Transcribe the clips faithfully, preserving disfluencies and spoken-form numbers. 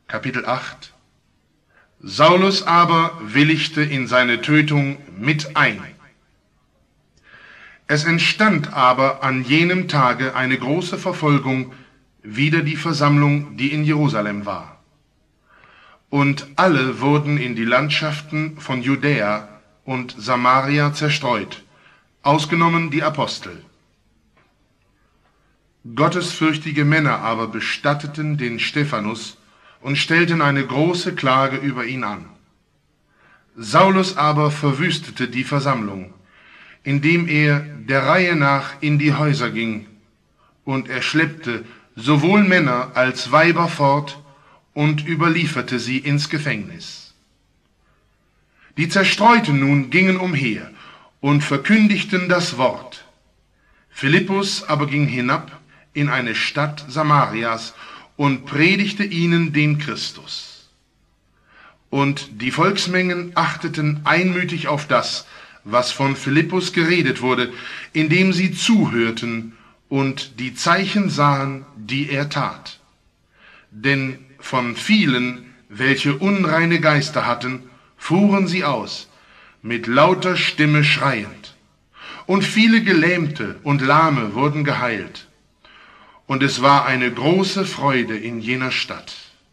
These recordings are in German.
Kapitel acht. Saulus aber willigte in seine Tötung mit ein. Es entstand aber an jenem Tage eine große Verfolgung wider die Versammlung, die in Jerusalem war. Und alle wurden in die Landschaften von Judäa und Samaria zerstreut, ausgenommen die Apostel. Gottesfürchtige Männer aber bestatteten den Stephanus und stellten eine große Klage über ihn an. Saulus aber verwüstete die Versammlung, indem er der Reihe nach in die Häuser ging, und er schleppte sowohl Männer als Weiber fort und überlieferte sie ins Gefängnis. Die Zerstreuten nun gingen umher und verkündigten das Wort. Philippus aber ging hinab in eine Stadt Samarias und predigte ihnen den Christus. Und die Volksmengen achteten einmütig auf das, was von Philippus geredet wurde, indem sie zuhörten und die Zeichen sahen, die er tat. Denn von vielen, welche unreine Geister hatten, fuhren sie aus, mit lauter Stimme schreiend. Und viele Gelähmte und Lahme wurden geheilt. Und es war eine große Freude in jener Stadt.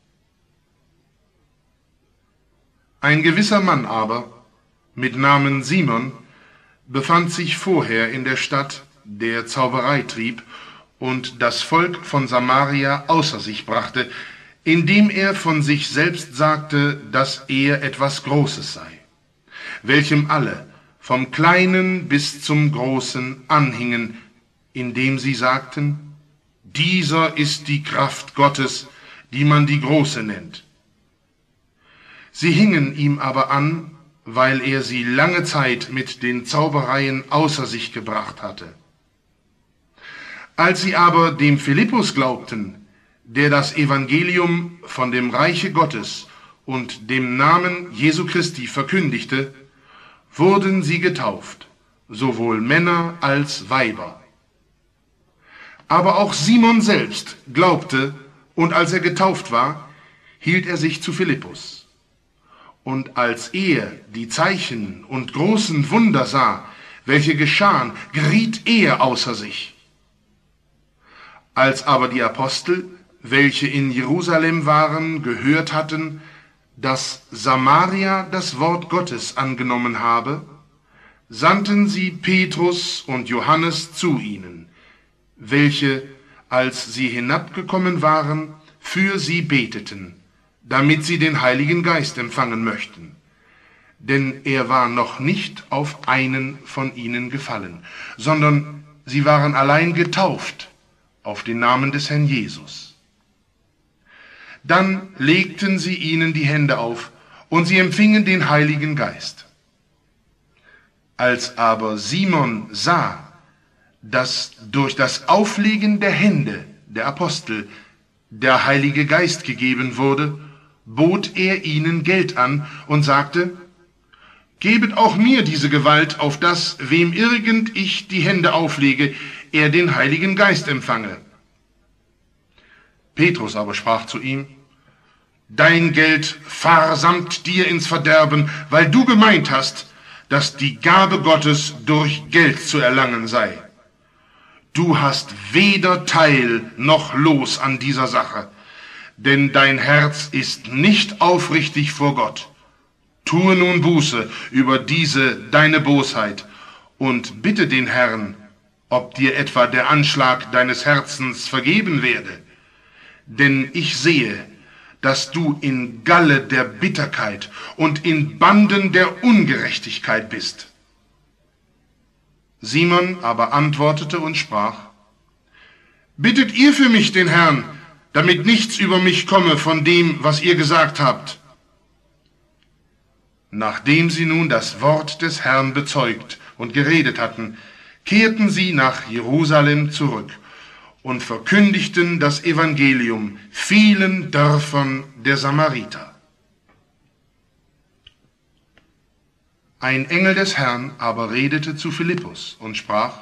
Ein gewisser Mann aber, mit Namen Simon, befand sich vorher in der Stadt, der Zauberei trieb und das Volk von Samaria außer sich brachte, indem er von sich selbst sagte, dass er etwas Großes sei, welchem alle, vom Kleinen bis zum Großen, anhingen, indem sie sagten: Dieser ist die Kraft Gottes, die man die Große nennt. Sie hingen ihm aber an, weil er sie lange Zeit mit den Zaubereien außer sich gebracht hatte. Als sie aber dem Philippus glaubten, der das Evangelium von dem Reiche Gottes und dem Namen Jesu Christi verkündigte, wurden sie getauft, sowohl Männer als Weiber. Aber auch Simon selbst glaubte, und als er getauft war, hielt er sich zu Philippus. Und als er die Zeichen und großen Wunder sah, welche geschahen, geriet er außer sich. Als aber die Apostel, welche in Jerusalem waren, gehört hatten, dass Samaria das Wort Gottes angenommen habe, sandten sie Petrus und Johannes zu ihnen, welche, als sie hinabgekommen waren, für sie beteten, damit sie den Heiligen Geist empfangen möchten. Denn er war noch nicht auf einen von ihnen gefallen, sondern sie waren allein getauft auf den Namen des Herrn Jesus. Dann legten sie ihnen die Hände auf, und sie empfingen den Heiligen Geist. Als aber Simon sah, dass durch das Auflegen der Hände der Apostel der Heilige Geist gegeben wurde, bot er ihnen Geld an und sagte: Gebet auch mir diese Gewalt, auf das, wem irgend ich die Hände auflege, er den Heiligen Geist empfange. Petrus aber sprach zu ihm: Dein Geld fahr samt dir ins Verderben, weil du gemeint hast, dass die Gabe Gottes durch Geld zu erlangen sei. Du hast weder Teil noch Los an dieser Sache, denn dein Herz ist nicht aufrichtig vor Gott. Tue nun Buße über diese deine Bosheit und bitte den Herrn, ob dir etwa der Anschlag deines Herzens vergeben werde. Denn ich sehe, dass du in Galle der Bitterkeit und in Banden der Ungerechtigkeit bist. Simon aber antwortete und sprach: Bittet ihr für mich den Herrn, damit nichts über mich komme von dem, was ihr gesagt habt. Nachdem sie nun das Wort des Herrn bezeugt und geredet hatten, kehrten sie nach Jerusalem zurück und verkündigten das Evangelium vielen Dörfern der Samariter. Ein Engel des Herrn aber redete zu Philippus und sprach: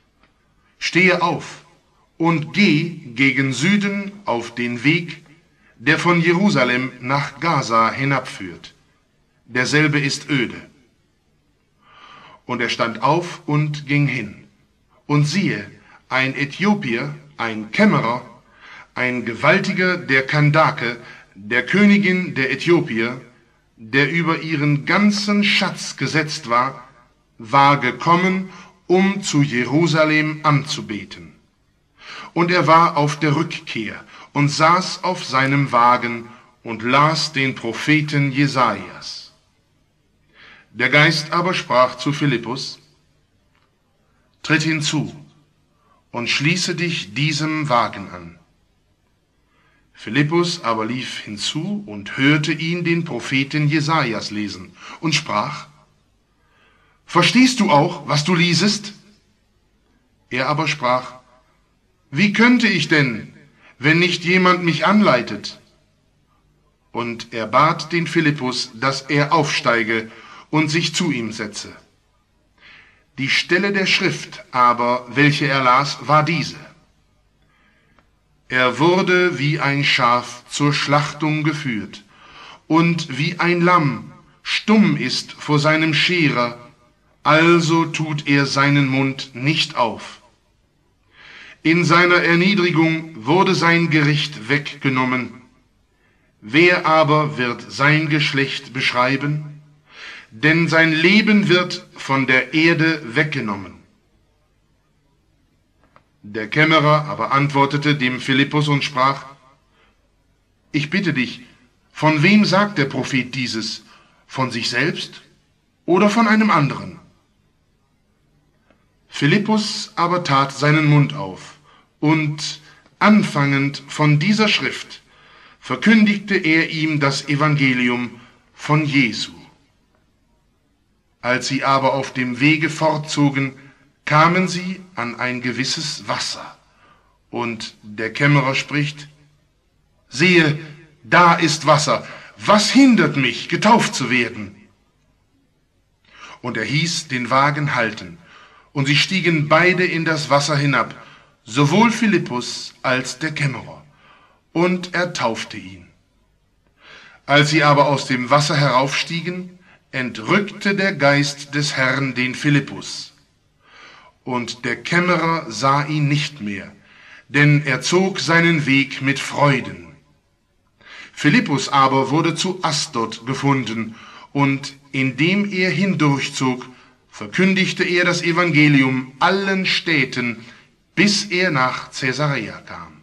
Stehe auf und geh gegen Süden auf den Weg, der von Jerusalem nach Gaza hinabführt. Derselbe ist öde. Und er stand auf und ging hin. Und siehe, ein Äthiopier, ein Kämmerer, ein Gewaltiger der Kandake, der Königin der Äthiopier, der über ihren ganzen Schatz gesetzt war, war gekommen, um zu Jerusalem anzubeten. Und er war auf der Rückkehr und saß auf seinem Wagen und las den Propheten Jesajas. Der Geist aber sprach zu Philippus: Tritt hinzu und schließe dich diesem Wagen an. Philippus aber lief hinzu und hörte ihn den Propheten Jesajas lesen und sprach: Verstehst du auch, was du liesest? Er aber sprach: Wie könnte ich denn, wenn nicht jemand mich anleitet? Und er bat den Philippus, dass er aufsteige und sich zu ihm setze. Die Stelle der Schrift aber, welche er las, war diese: Er wurde wie ein Schaf zur Schlachtung geführt, und wie ein Lamm stumm ist vor seinem Scherer, also tut er seinen Mund nicht auf. In seiner Erniedrigung wurde sein Gericht weggenommen. Wer aber wird sein Geschlecht beschreiben? Denn sein Leben wird von der Erde weggenommen. Der Kämmerer aber antwortete dem Philippus und sprach: Ich bitte dich, von wem sagt der Prophet dieses? Von sich selbst oder von einem anderen? Philippus aber tat seinen Mund auf, und anfangend von dieser Schrift verkündigte er ihm das Evangelium von Jesu. Als sie aber auf dem Wege fortzogen, kamen sie an ein gewisses Wasser. Und der Kämmerer spricht: Siehe, da ist Wasser. Was hindert mich, getauft zu werden? Und er hieß den Wagen halten. Und sie stiegen beide in das Wasser hinab, sowohl Philippus als der Kämmerer. Und er taufte ihn. Als sie aber aus dem Wasser heraufstiegen, entrückte der Geist des Herrn den Philippus. Und der Kämmerer sah ihn nicht mehr, denn er zog seinen Weg mit Freuden. Philippus aber wurde zu Asdod gefunden, und indem er hindurchzog, verkündigte er das Evangelium allen Städten, bis er nach Caesarea kam.